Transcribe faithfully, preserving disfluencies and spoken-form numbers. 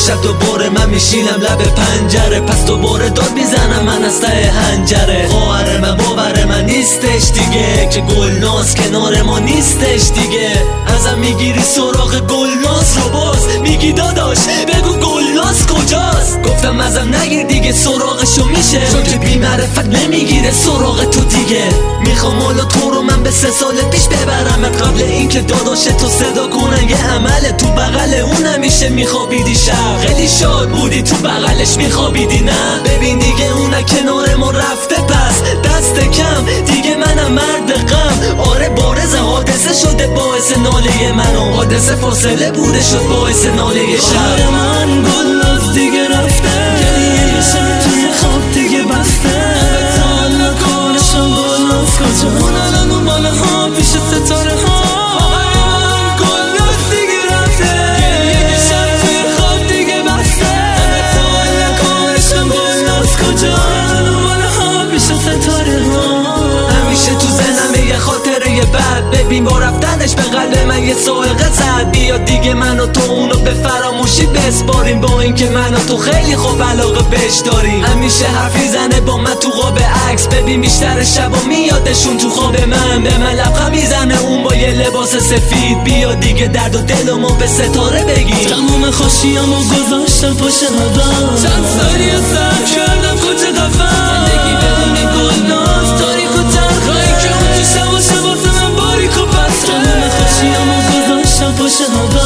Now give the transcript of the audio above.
شب دوباره من میشینم لب پنجره، پس دوباره داد میزنم من از ته هنجره. خواهر من باور من نیستش دیگه که گلناز کنار ما نیستش دیگه. ازم میگیری سراغ گلناز رو باز میگی داداش بگو گلناز کجاست. گفتم ازم نگیر دیگه سراغشو میشه، چون که بی معرفت نمیگیره سراغ تو دیگه. میخوام حالا تو رو من به سه سال پیش ببرمت، قبل اینکه داداش تو صدا کنن. یه عمل تو بغل اون همیشه میخوابیدی شب، خیلی شاد بودی تو بغلش میخوابیدی. نه ببین دیگه اون کنار ما رفته، پس دست کم دیگه منم مرد غم. آره بارز حادثه شده باعث ناله من، و حادثه فاصله بوده شد باعث ناله شب. من گلناز دیگه رفته، گریه شب توی خواب دیگه بسته. حالا کارشم گلناز کجا، اون الان اون بالا ها پیش ستاره ها. گلناز دیگه رفته، گریه شب توی خواب دیگه بسته. حالا کارشم گلناز کجا، اون بالا ها پیش ستاره ها. همیشه تو ذهنم یه خاطره بعد، ببین با رفتنش به قلب من یه صاعقه زد. بیا دیگه من و تو اونو به فراموشی بسپاریم، با اینکه من و تو خیلی خوب علاقه بهش داریم. همیشه حرفی زنه با من تو قاب عکس، ببین بیشتر شبا میادشون تو خواب من. به من لبخند میزنه اون با یه لباس سفید. بیا دیگه درد و دلمو به ستاره بگیر. تموم خوشیامو گذاشتم پشت هوا، چند سالی سر کردم کجا قفم. زندگی بدونی گلناز تاریک و تلخه، که اون تو شب و شب واسه من باریک و پسته. تموم خوشیامو گذاشتم پشت هوا،